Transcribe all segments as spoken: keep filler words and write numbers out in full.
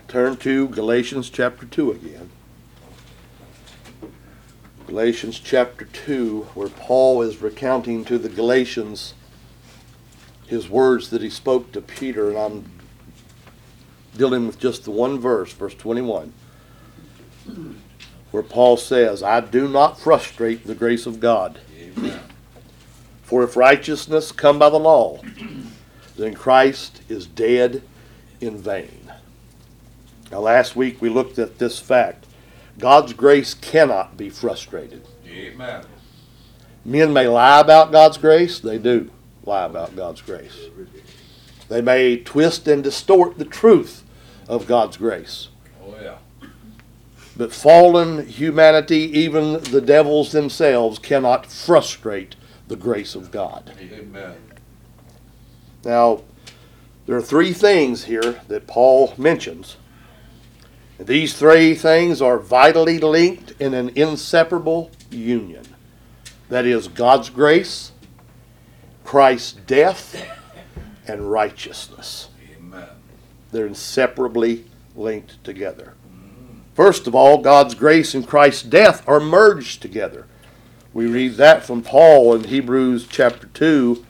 turn to Galatians chapter two again. Galatians chapter two, where Paul is recounting to the Galatians his words that he spoke to Peter, and I'm dealing with just the one verse, verse twenty-one, where Paul says, I do not frustrate the grace of God. Amen. For if righteousness come by the law, then Christ is dead in vain. Now last week we looked at this fact. God's grace cannot be frustrated. Amen. Men may lie about God's grace. They do lie about God's grace. They may twist and distort the truth of God's grace. Oh yeah. But fallen humanity, even the devils themselves, cannot frustrate the grace of God. Amen. Now, there are three things here that Paul mentions. And these three things are vitally linked in an inseparable union. That is God's grace, Christ's death, and righteousness. Amen. They're inseparably linked together. First of all, God's grace and Christ's death are merged together. We read that from Paul in Hebrews chapter two.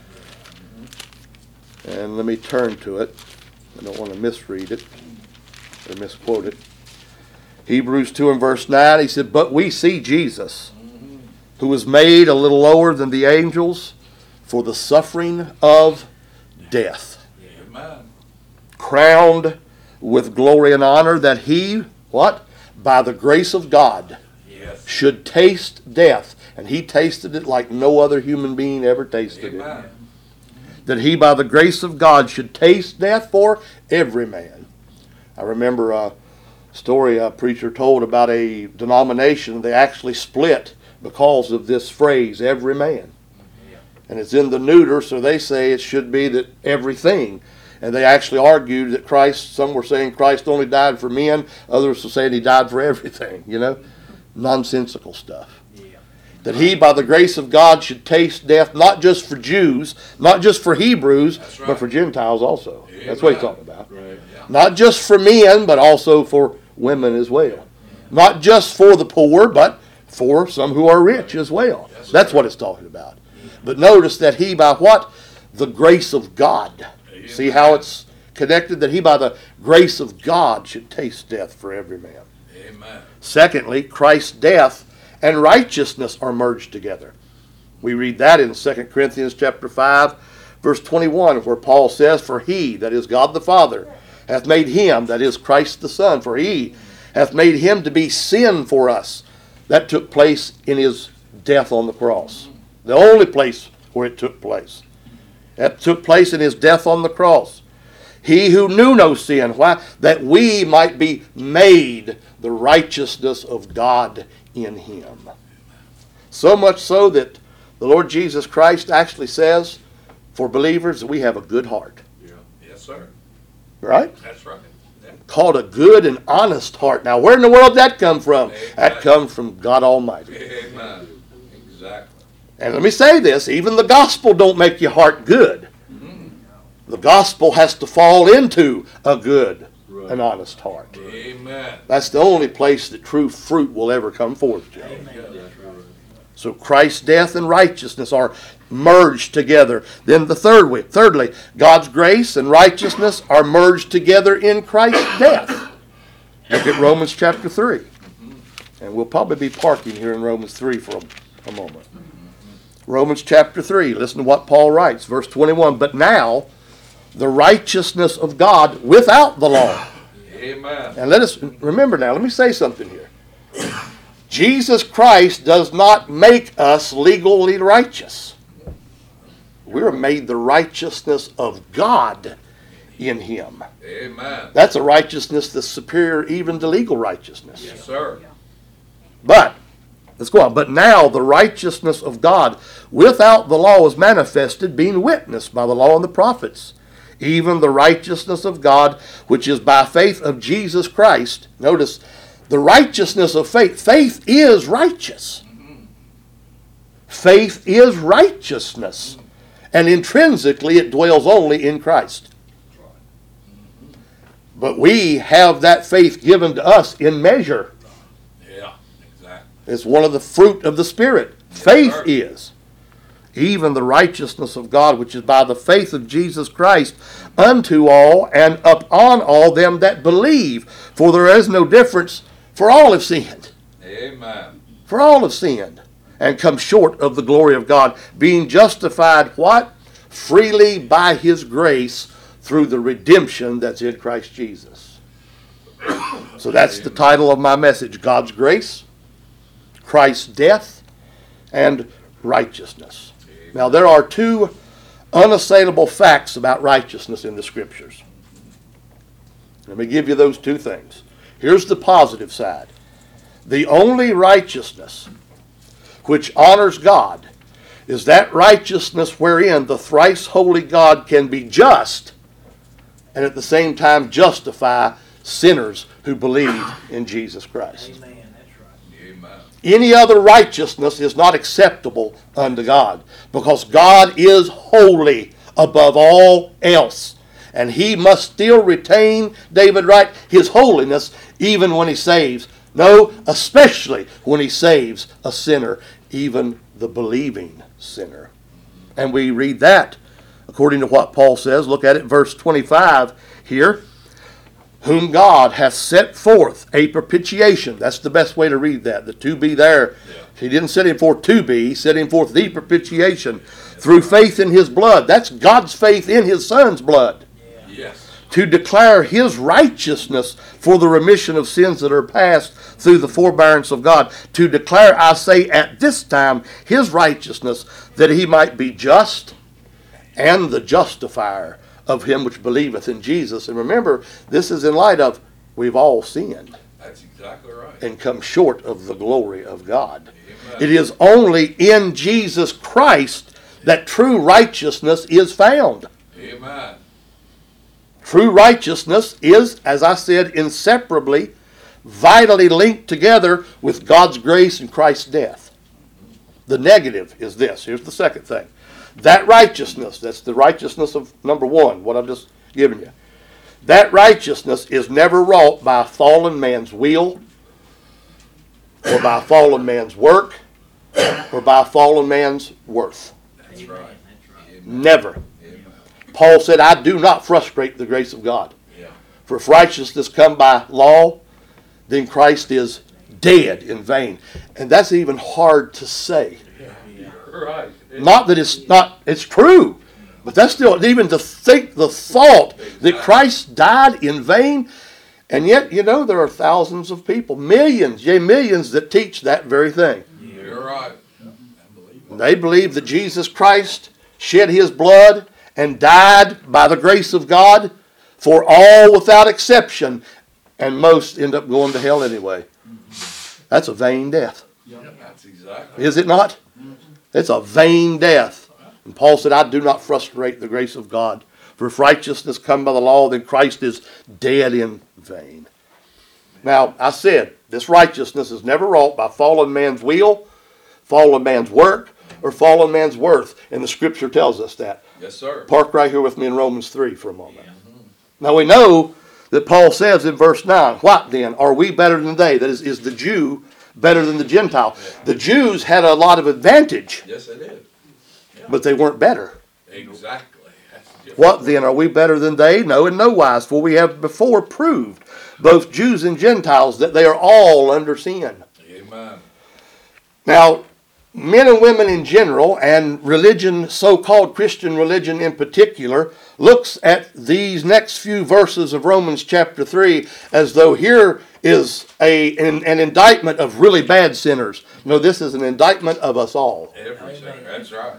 And let me turn to it. I don't want to misread it or misquote it. Hebrews two and verse nine, he said, But we see Jesus, who was made a little lower than the angels for the suffering of death, Amen. crowned with glory and honor, that he, what? By the grace of God, Yes. should taste death. And he tasted it like no other human being ever tasted Amen. it. That he, by the grace of God, should taste death for every man. I remember a story a preacher told about a denomination. They actually split because of this phrase, every man. And it's in the neuter, so they say it should be that everything. And they actually argued that Christ, some were saying Christ only died for men, others were saying he died for everything, you know. Nonsensical stuff. That he, by the grace of God, should taste death, not just for Jews, not just for Hebrews, right. but for Gentiles also. Amen. That's what he's talking about. Right. Yeah. Not just for men, but also for women as well. Not just for the poor, but for some who are rich as well. Yes, That's what it's talking about. But notice that he, by what? The grace of God. Amen. See how it's connected? That he, by the grace of God, should taste death for every man. Amen. Secondly, Christ's death and righteousness are merged together. We read that in Second Corinthians chapter five, verse twenty-one, where Paul says, For he, that is God the Father, hath made him, that is Christ the Son, for he hath made him to be sin for us. That took place in his death on the cross. The only place where it took place. That took place in his death on the cross. He who knew no sin, why? That we might be made the righteousness of God in him. So much so that the Lord Jesus Christ actually says for believers that we have a good heart. Yeah. Yes, sir. Right? That's right. Yeah. Called a good and honest heart. Now where in the world did that come from? Amen. That comes from God Almighty. Amen. Exactly. And let me say this, even the gospel don't make your heart good. The gospel has to fall into a good Right. and honest heart. Amen. That's the only place that true fruit will ever come forth, Joe. So Christ's death and righteousness are merged together. Then the third way, thirdly, God's grace and righteousness are merged together in Christ's death. Look at Romans chapter three. And we'll probably be parking here in Romans three for a, a moment. Romans chapter three, listen to what Paul writes, verse twenty-one. But now, the righteousness of God without the law. Amen. And let us remember now, let me say something here. Jesus Christ does not make us legally righteous. We're made the righteousness of God in him. Amen. That's a righteousness that's superior even to legal righteousness. Yes, sir. But, let's go on. But now the righteousness of God without the law is manifested, being witnessed by the law and the prophets. Even the righteousness of God, which is by faith of Jesus Christ. Notice, the righteousness of faith. Faith is righteous. Faith is righteousness. And intrinsically it dwells only in Christ. But we have that faith given to us in measure. Yeah, exactly. It's one of the fruit of the Spirit. Yes, Faith sir. is. Even the righteousness of God, which is by the faith of Jesus Christ, unto all and upon all them that believe. For there is no difference, for all have sinned. Amen. For all have sinned, and come short of the glory of God, being justified, what? Freely by His grace, through the redemption that's in Christ Jesus. So that's the title of my message, God's grace, Christ's death, and righteousness. Now, there are two unassailable facts about righteousness in the Scriptures. Let me give you those two things. Here's the positive side. The only righteousness which honors God is that righteousness wherein the thrice holy God can be just and at the same time justify sinners who believe in Jesus Christ. Amen. That's right. Amen. Any other righteousness is not acceptable unto God, because God is holy above all else. And He must still retain, David writes, His holiness even when He saves. No, especially when He saves a sinner, even the believing sinner. And we read that according to what Paul says. Look at it, verse twenty-five here. Whom God hath set forth a propitiation. That's the best way to read that. The to be there. Yeah. He didn't set him forth to be. He set him forth the propitiation through faith in His blood. That's God's faith in His Son's blood. Yes. To declare His righteousness for the remission of sins that are past through the forbearance of God. To declare, I say, at this time, His righteousness, that He might be just and the justifier of him which believeth in Jesus. And remember, this is in light of we've all sinned That's exactly right. and come short of the glory of God. Amen. It is only in Jesus Christ that true righteousness is found. Amen. True righteousness is, as I said, inseparably, vitally linked together with God's grace and Christ's death. The negative is this. Here's the second thing. That righteousness, that's the righteousness of number one, what I've just given you. That righteousness is never wrought by a fallen man's will, or by a fallen man's work, or by a fallen man's worth. That's right. Amen. Never. Amen. Paul said, I do not frustrate the grace of God. Yeah. For if righteousness come by law, then Christ is dead in vain. And that's even hard to say. You're right. It's Not that it's not, it's true. But that's still, even to think the thought that Christ died in vain. And yet, you know, there are thousands of people, millions, yea, millions that teach that very thing. You're right. They believe that Jesus Christ shed His blood and died by the grace of God for all without exception. And most end up going to hell anyway. That's a vain death. That's exactly. Is it not? It's a vain death. And Paul said, I do not frustrate the grace of God. For if righteousness come by the law, then Christ is dead in vain. Now, I said, this righteousness is never wrought by fallen man's will, fallen man's work, or fallen man's worth. And the Scripture tells us that. Yes, sir. Park right here with me in Romans three for a moment. Now we know that Paul says in verse nine, what then? Are we better than they? That is, is the Jew better than the Gentile? The Jews had a lot of advantage, Yes, it is. but they weren't better. Exactly. That's different. What then? Are we better than they? No, in no wise, for we have before proved, both Jews and Gentiles, that they are all under sin. Amen. Now, men and women in general, and religion, so-called Christian religion in particular, looks at these next few verses of Romans chapter three as though here is a, an, an indictment of really bad sinners. No, this is an indictment of us all. Everything. That's right.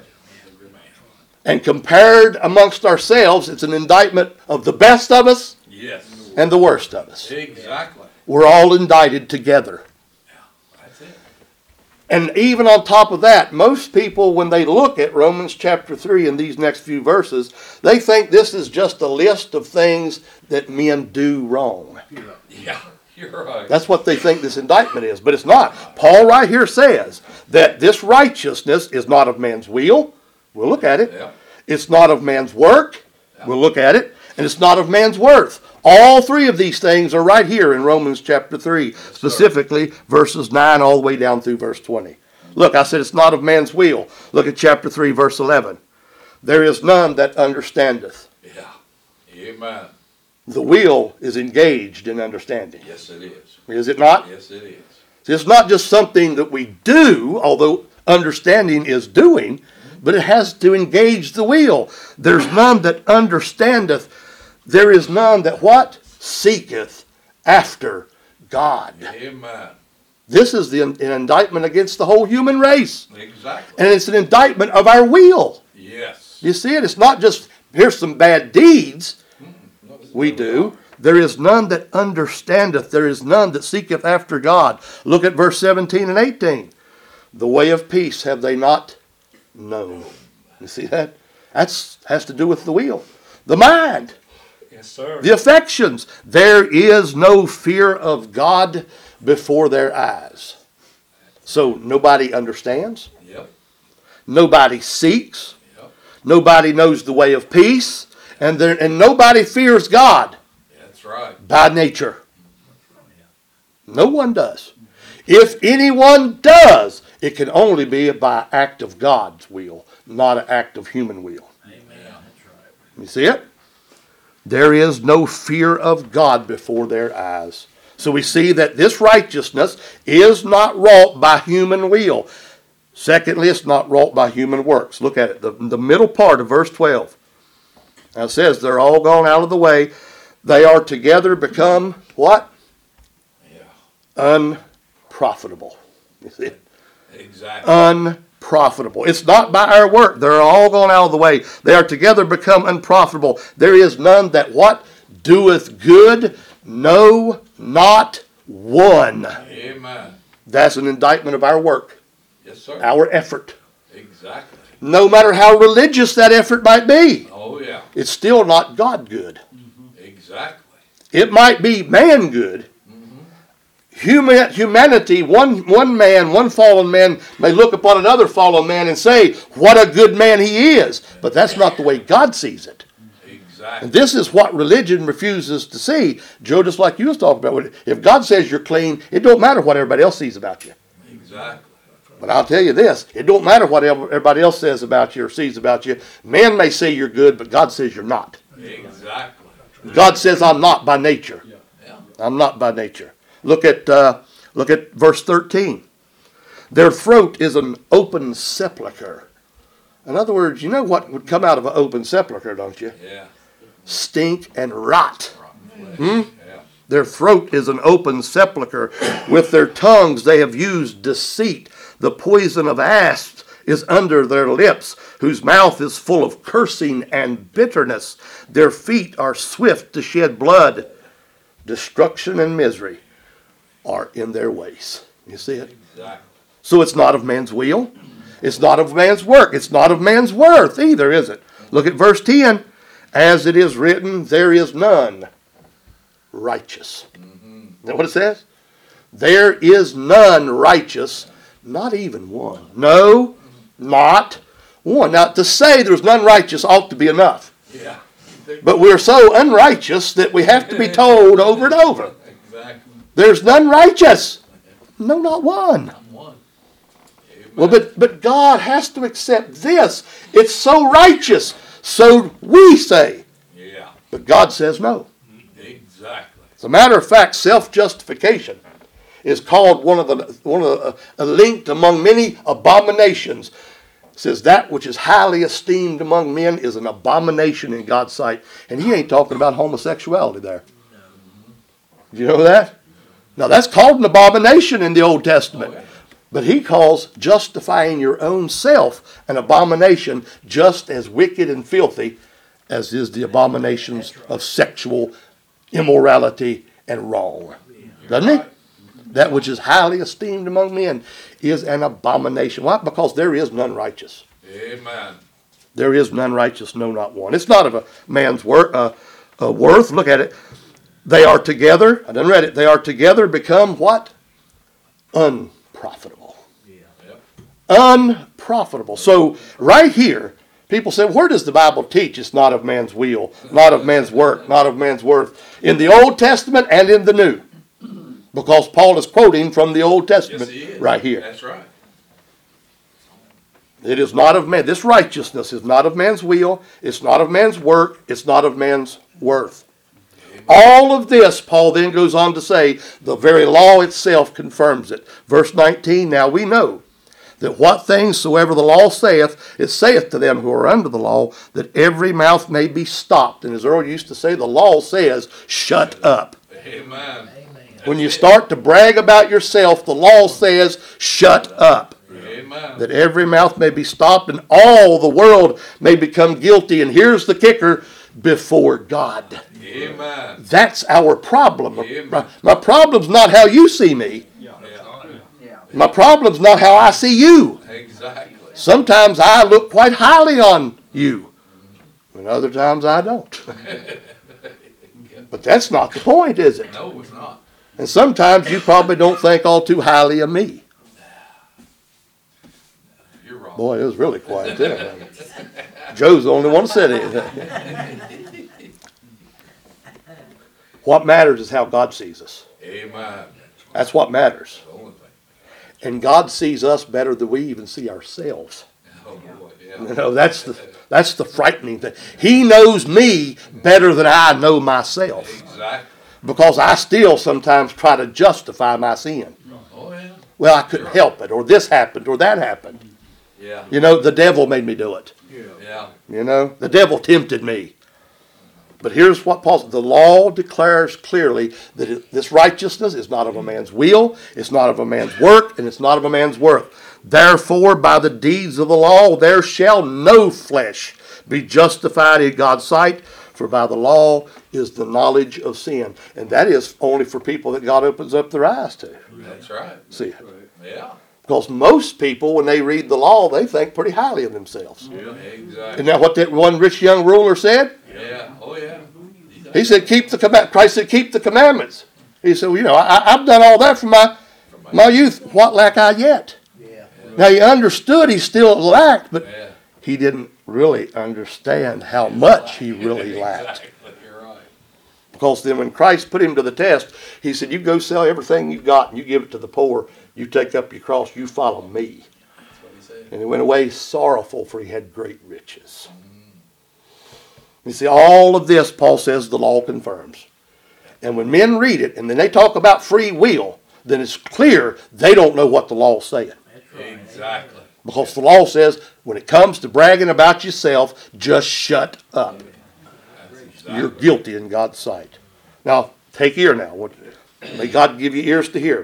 And compared amongst ourselves, it's an indictment of the best of us Yes. and the worst of us. Exactly. We're all indicted together. That's it. And even on top of that, most people, when they look at Romans chapter three and these next few verses, they think this is just a list of things that men do wrong. Yeah. You're right. That's what they think this indictment is, but it's not. Paul right here says that this righteousness is not of man's will. We'll look at it. Yeah. It's not of man's work. We'll look at it. And it's not of man's worth. All three of these things are right here in Romans chapter three, specifically verses nine all the way down through verse twenty. Look, I said it's not of man's will. Look at chapter three, verse eleven. There is none that understandeth. Yeah. Amen. The will is engaged in understanding. Yes, it is. Is it not? Yes, it is. It's not just something that we do, although understanding is doing, but it has to engage the will. There's none that understandeth. There is none that what? Seeketh after God. Amen. This is the, an indictment against the whole human race. Exactly. And it's an indictment of our will. Yes. You see it? It's not just, here's some bad deeds we do. There is none that understandeth. There is none that seeketh after God. Look at verse seventeen and eighteen. The way of peace have they not known. You see that? That has to do with the will. The mind. Yes, sir. The affections. There is no fear of God before their eyes. So nobody understands. Yep. Nobody seeks. Yep. Nobody knows the way of peace. And, there, and nobody fears God That's right. by nature. No one does. If anyone does, it can only be by act of God's will, not an act of human will. Amen. That's right. You see it? There is no fear of God before their eyes. So we see that this righteousness is not wrought by human will. Secondly, it's not wrought by human works. Look at it, the, the middle part of verse twelve. Now it says they're all gone out of the way. They are together become what? Yeah. Unprofitable. You see it? Exactly. Unprofitable. It's not by our work. They're all gone out of the way. They are together become unprofitable. There is none that what? Doeth good? No, not one. Amen. That's an indictment of our work, Yes, sir. our effort. Exactly. No matter how religious that effort might be, Oh, yeah. it's still not God good. Exactly. It might be man good. Human, humanity, one, one man, one fallen man may look upon another fallen man and say, what a good man he is. But that's not the way God sees it. Exactly. And this is what religion refuses to see. Joe, just like you was talking about, if God says you're clean, it don't matter what everybody else sees about you. Exactly. But I'll tell you this, it don't matter what everybody else says about you or sees about you. Man may say you're good, but God says you're not. Exactly. God says I'm not by nature. Yeah. I'm not by nature. Look at uh, look at verse thirteen. Their throat is an open sepulcher. In other words, you know what would come out of an open sepulcher, don't you? Yeah. Stink and rot. Rotten flesh. Hmm? Yeah. Their throat is an open sepulcher. With their tongues they have used deceit. The poison of asps is under their lips, whose mouth is full of cursing and bitterness. Their feet are swift to shed blood. Destruction and misery are in their ways. You see it? Exactly. So it's not of man's will. It's not of man's work. It's not of man's worth either, is it? Look at verse ten. As it is written, there is none righteous. Mm-hmm. Is that what it says? There is none righteous, not even one. No, not one. Now, to say there's none righteous ought to be enough. Yeah. But we're so unrighteous that we have to be told over and over. Exactly. There's none righteous. No, not one. One. Well, but, but God has to accept this. It's so righteous. So we say. Yeah. But God says no. Exactly. As a matter of fact, self-justification is called one of the one of the, uh, linked among many abominations. It says that which is highly esteemed among men is an abomination in God's sight. And he ain't talking about homosexuality there. Do you know that? Now that's called an abomination in the Old Testament. Oh, yeah. But he calls justifying your own self an abomination just as wicked and filthy as is the abominations of sexual immorality and wrong. Doesn't he? That which is highly esteemed among men is an abomination. Why? Because there is none righteous. Amen. There is none righteous, no, not one. It's not of a man's wor- uh, uh, worth. Look at it. They are together. I done read it. They are together become what? Unprofitable. Yep. Unprofitable. So right here, People say, where does the Bible teach it's not of man's will, not of man's work, not of man's worth? In the Old Testament and in the New. Because Paul is quoting from the Old Testament Yes, he is. right here. That's right. It is not of man. This righteousness is not of man's will. It's not of man's work. It's not of man's worth. All of this, Paul then goes on to say, the very law itself confirms it. Verse nineteen, now we know that what things soever the law saith, it saith to them who are under the law, that every mouth may be stopped. And as Earl used to say, the law says, shut up. Amen. When you start to brag about yourself, the law says, shut up. Amen. That every mouth may be stopped and all the world may become guilty. And here's the kicker, before God. Amen. That's our problem. Amen. My, my problem's not how you see me. Yeah. My problem's not how I see you. Exactly. Sometimes I look quite highly on you, and other times I don't. But that's not the point, is it? No, it's not. And sometimes you probably don't think all too highly of me. You're wrong. Boy, it was really quiet there. Joe's the only one that said anything. What matters is how God sees us. Amen. That's what matters. The only thing. And God sees us better than we even see ourselves. Oh, boy. You Yeah. know, that's the that's the frightening thing. He knows me better than I know myself. Exactly. Because I still sometimes try to justify my sin. Oh, yeah. Well, I couldn't help it, or this happened, or that happened. Yeah. You know, the devil made me do it. Yeah. You know, the devil tempted me. But here's what Paul said. The law declares clearly that it, this righteousness is not of a man's will, it's not of a man's work, and it's not of a man's worth. Therefore, by the deeds of the law, there shall no flesh be justified in God's sight, for by the law is the knowledge of sin. And that is only for people that God opens up their eyes to. That's right. See it. Yeah. Because most people, when they read the law, they think pretty highly of themselves. Yeah. Exactly. Isn't that what that one rich young ruler said? Yeah. Oh, yeah. He said, keep the command. Christ said, keep the commandments. He said, well, you know, I, I've done all that from my, my youth. What lack I yet? Yeah. Now, he understood he still lacked, but Yeah. he didn't really understand how much he really lacked. Exactly. You're right. Because then when Christ put him to the test, he said, you go sell everything you've got and you give it to the poor. You take up your cross, you follow me. That's what he said. And he went away sorrowful, for he had great riches. You see, all of this, Paul says, the law confirms. And when men read it, and then they talk about free will, then it's clear they don't know what the law's saying. Exactly. Because the law says, when it comes to bragging about yourself, just shut up. That's exactly. You're guilty in God's sight. Now, take ear now. What- May God give you ears to hear.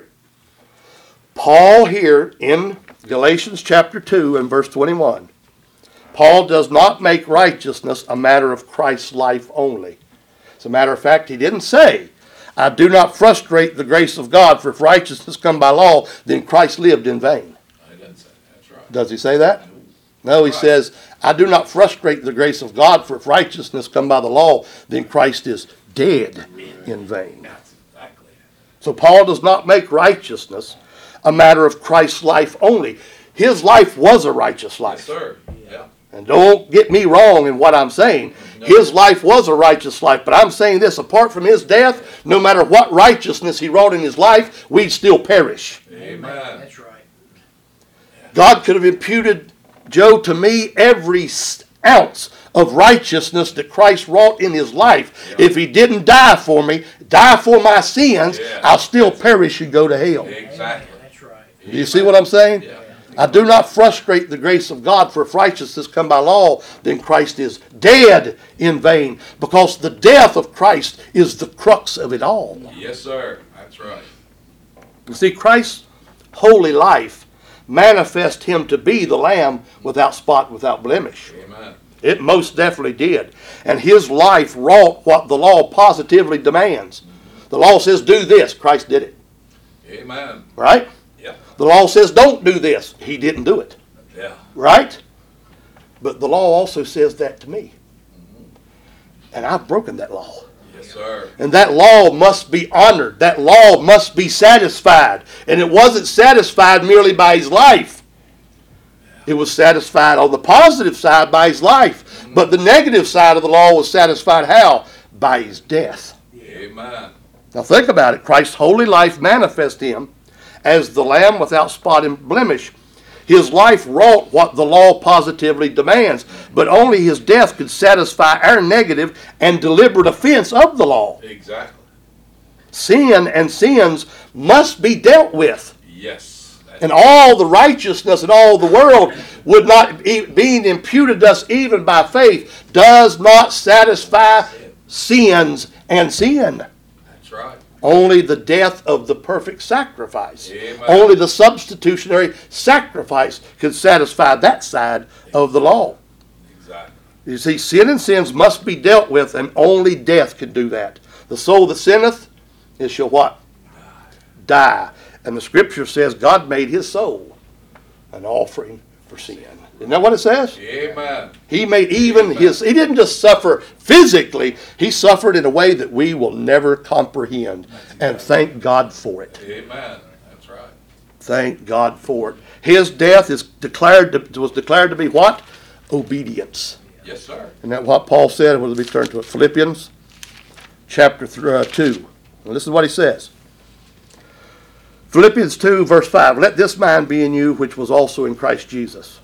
Paul here in Galatians chapter two and verse twenty-one, Paul does not make righteousness a matter of Christ's life only. As a matter of fact, he didn't say, I do not frustrate the grace of God, for if righteousness come by law, then Christ lived in vain. I didn't say that. That's right. Does he say that? No, he Right. says, I do not frustrate the grace of God, for if righteousness come by the law, then Christ is dead in vain. That's exactly it. So Paul does not make righteousness a matter of Christ's life only. His life was a righteous Yes, life. sir. Yeah. And don't get me wrong in what I'm saying. His life was a righteous life. But I'm saying this, apart from his death, no matter what righteousness he wrought in his life, we'd still perish. Amen. That's right. God could have imputed, Joe, to me every ounce of righteousness that Christ wrought in his life. Yeah. If he didn't die for me, die for my sins, Yeah. I'll still perish and go to hell. Exactly. That's right. Do you see what I'm saying? Yeah. I do not frustrate the grace of God, for if righteousness come by law, then Christ is dead in vain. Because the death of Christ is the crux of it all. Yes, sir. That's right. You see, Christ's holy life manifest him to be the Lamb without spot, without blemish. Amen. It most definitely did. And his life wrought what the law positively demands. The law says do this. Christ did it. Amen. Right? Yeah. The law says don't do this. He didn't do it. Yeah. Right? But the law also says that to me. And I've broken that law. Yes, sir. And that law must be honored. That law must be satisfied. And it wasn't satisfied merely by his life. It was satisfied on the positive side by his life. But the negative side of the law was satisfied how? By his death. Amen. Now think about it. Christ's holy life manifested him as the Lamb without spot and blemish. His life wrought what the law positively demands, but only his death could satisfy our negative and deliberate offense of the law. Exactly. Sin and sins must be dealt with. Yes. That's And all the righteousness in all the world would not be being imputed to us even by faith does not satisfy sins and sin. That's right. Only the death of the perfect sacrifice. Amen. Only the substitutionary sacrifice can satisfy that side of the law. Exactly. You see, sin and sins must be dealt with, and only death can do that. The soul that sinneth, it shall what? Die. And the scripture says God made his soul an offering for sin. Isn't that what it says? Amen. He made even his, he didn't just suffer physically, he suffered in a way that we will never comprehend. And thank God for it. Amen. That's right. Thank God for it. His death is declared to, was declared to be what? Obedience. Yes, sir. And that what Paul said, we'll be turned to it, Philippians chapter th- uh, two. And this is what he says. Philippians two, verse five. Let this mind be in you, which was also in Christ Jesus,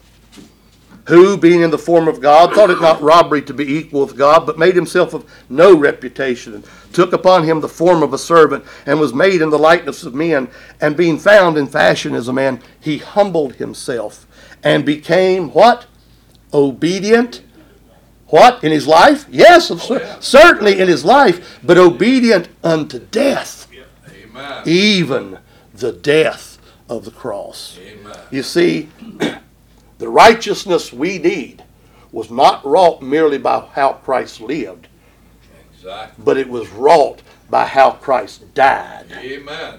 who, being in the form of God, thought it not robbery to be equal with God, but made himself of no reputation, and took upon him the form of a servant, and was made in the likeness of men. And being found in fashion as a man, he humbled himself, and became what? Obedient. What? In his life? Yes, Oh, yeah. certainly in his life, but obedient unto death, Amen. even the death of the cross. Amen. You see, the righteousness we need was not wrought merely by how Christ lived, Exactly. but it was wrought by how Christ died. Amen.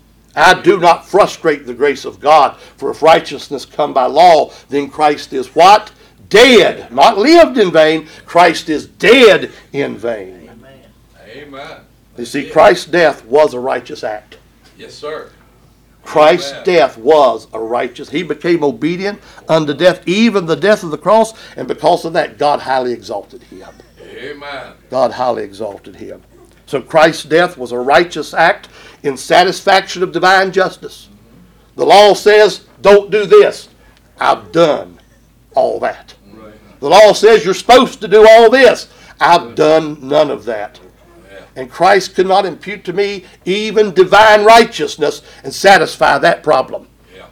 I do not frustrate the grace of God, for if righteousness come by law, then Christ is what? Dead. Not lived in vain. Christ is dead in vain. Amen. You see, Christ's death was a righteous act. Yes, sir. Christ's Amen. death was a righteous. He became obedient unto death, even the death of the cross, and because of that, God highly exalted him. Amen. God highly exalted him. So Christ's death was a righteous act in satisfaction of divine justice. The law says, don't do this. I've done all that. Right. The law says you're supposed to do all this. I've done none of that. Yeah. And Christ could not impute to me even divine righteousness and satisfy that problem. Yeah.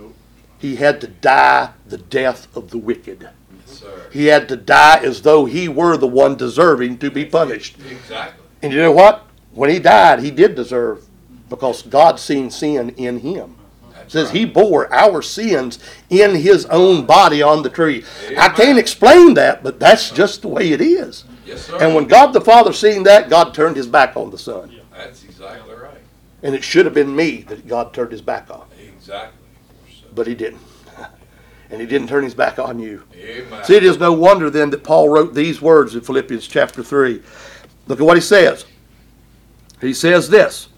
He had to die the death of the wicked. Yes, sir. He had to die as though he were the one deserving to be punished. Exactly. And you know what? When he died, he did deserve, because God seen sin in him. It That's says right. he bore our sins in his own body on the tree. I Amen. can't explain that, but that's just the way it is. Yes, sir. And when God the Father seen that, God turned his back on the Son. That's exactly right. And it should have been me that God turned his back on. Exactly. But he didn't. And he didn't turn his back on you. Amen. See, it is no wonder then that Paul wrote these words in Philippians chapter three. Look at what he says. He says this.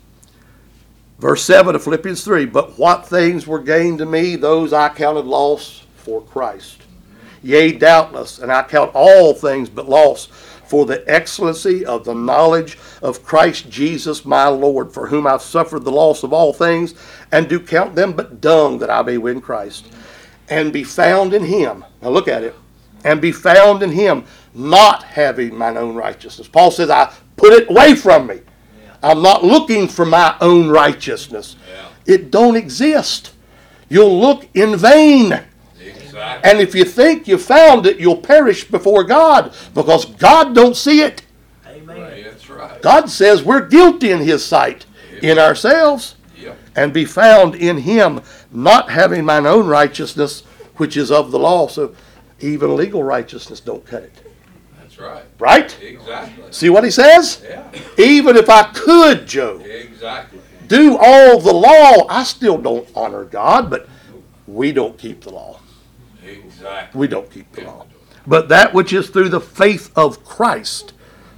Verse seven of Philippians three, but what things were gained to me, those I counted loss for Christ. Yea, doubtless, and I count all things but loss for the excellency of the knowledge of Christ Jesus my Lord, for whom I've suffered the loss of all things, and do count them but dung, that I may win Christ, and be found in him. Now look at it. And be found in him, not having mine own righteousness. Paul says, I put it away from me. I'm not looking for my own righteousness. Yeah. It don't exist. You'll look in vain. Exactly. And if you think you found it, you'll perish before God, because God don't see it. Right. That's right. God says we're guilty in his sight, in ourselves, Yep. and be found in him, not having mine own righteousness, which is of the law. So even legal righteousness don't cut it. That's right. Right? Exactly. See what he says? Yeah. Even if I could, Joe, Exactly. do all the law, I still don't honor God, but we don't keep the law. Exactly. We don't keep the law. But that which is through the faith of Christ,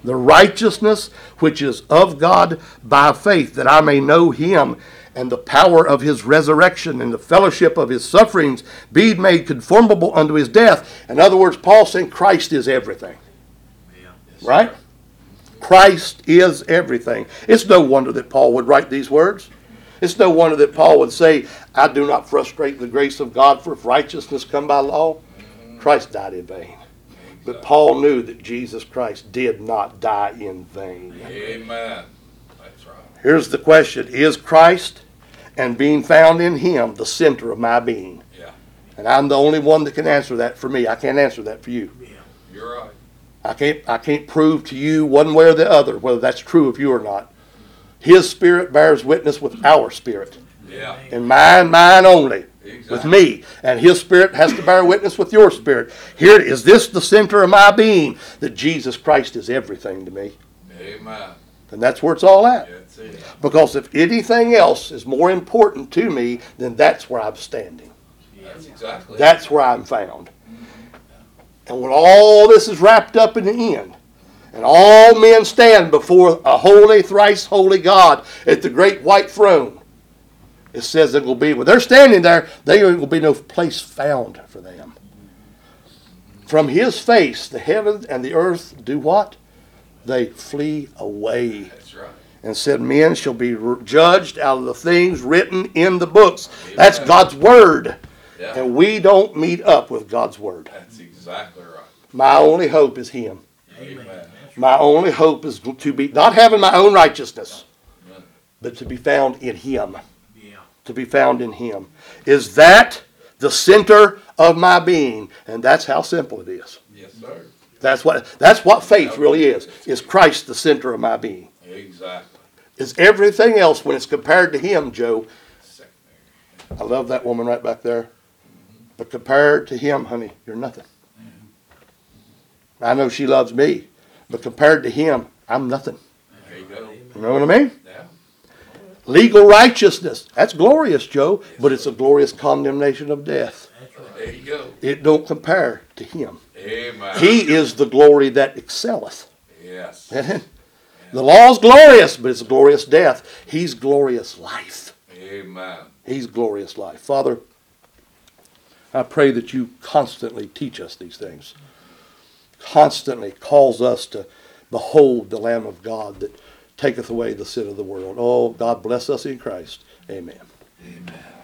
The righteousness which is of God by faith, that I may know him and the power of his resurrection and the fellowship of his sufferings, be made conformable unto his death. In other words, Paul saying Christ is everything. Right? Christ is everything. It's no wonder that Paul would write these words. It's no wonder that Paul would say, I do not frustrate the grace of God, for if righteousness come by law, Christ died in vain. But Paul knew that Jesus Christ did not die in vain. Amen. That's right. Here's the question. Is Christ and being found in him the center of my being? Yeah. And I'm the only one that can answer that for me. I can't answer that for you. You're right. I can't, I can't prove to you one way or the other whether that's true of you or not. His spirit bears witness with our spirit. Yeah. And mine, mine only. Exactly. With me. And his spirit has to bear witness with your spirit. Here, is this the center of my being? That Jesus Christ is everything to me. Amen. And that's where it's all at. That's it. Because if anything else is more important to me, then that's where I'm standing. That's exactly. That's where I'm found. And when all this is wrapped up in the end, and all men stand before a holy, thrice holy God at the great white throne, it says there will be, when they're standing there, there will be no place found for them. From his face, the heavens and the earth do what? They flee away. That's right. And said, men shall be judged out of the things written in the books. That's God's word. Yeah. And we don't meet up with God's word. That's exactly right. My only hope is him. Amen. My only hope is to be, not having my own righteousness, but to be found in him. To be found in him. Is that the center of my being? And that's how simple it is. Yes, sir. That's what, that's what faith really is. Is Christ the center of my being? Exactly. Is everything else, when it's compared to him, Joe? Secondary. I love that woman right back there. But compared to him, honey, you're nothing. I know she loves me. But compared to him, I'm nothing. There you go. You know what I mean? Yeah. Legal righteousness. That's glorious, Joe. But it's a glorious condemnation of death. There you go. It don't compare to him. Amen. He is the glory that excelleth. Yes. The law's glorious, but it's glorious death. He's glorious life. Amen. He's glorious life. Father, I pray that you constantly teach us these things. Constantly calls us to behold the Lamb of God that taketh away the sin of the world. Oh, God bless us in Christ. Amen. Amen.